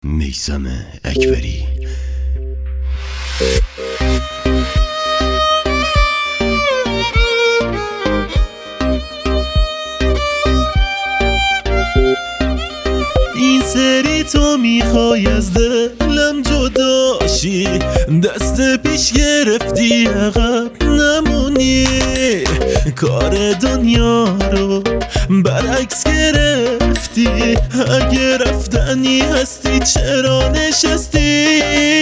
میثم اکبری. این سری تو میخوای از دلم جداشی، دست پیش گرفتی عقب نمونی، کار دنیا رو برعکس گرفتی، اگه رفتنی هستی چرا نشستی؟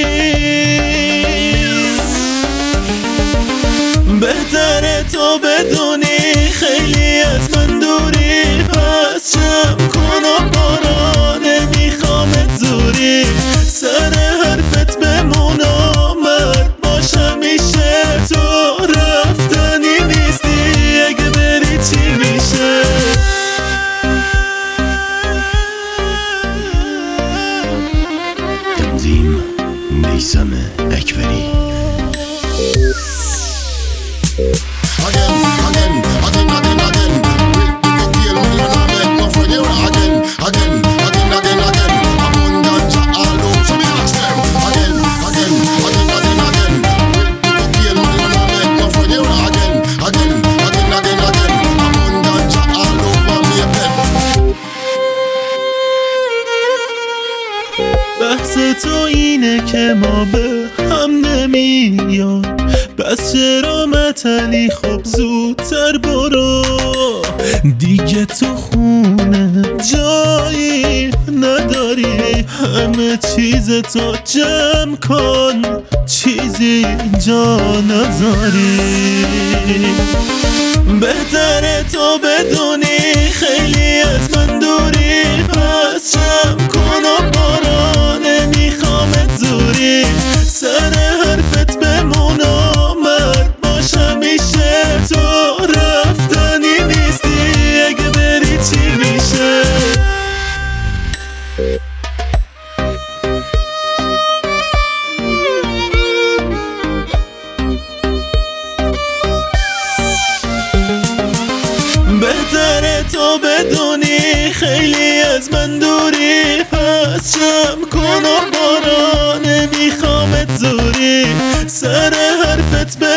بهتره تو بدونی خیلی از من دوری، پس جمع کن و بارا نمیخوامت زوری، سر حرفت بمون و مرد باش همیشه، تو رفتنی نیستی اگه بری چی میشه؟ تنظیم میثم اکبری. بحث تو اینه که ما به هم نمیاد، بس چرا متلی؟ خب زودتر برو دیگه، تو خونه جایی نداری، همه چیز تو جمع کن چیزی جا نذاری. بهتره تو بدونی خیلی از من دوری، پس جمع کن و بارا نمیخوامت زوری، سر حرفت بمون و مرد باش همیشه، تو رفتنی نیستی اگه بری چی میشه؟ بهتره تو بدونی خیلی از من دوری، پس جمع کن و بارا نمیخوامت زوری، سر حرفت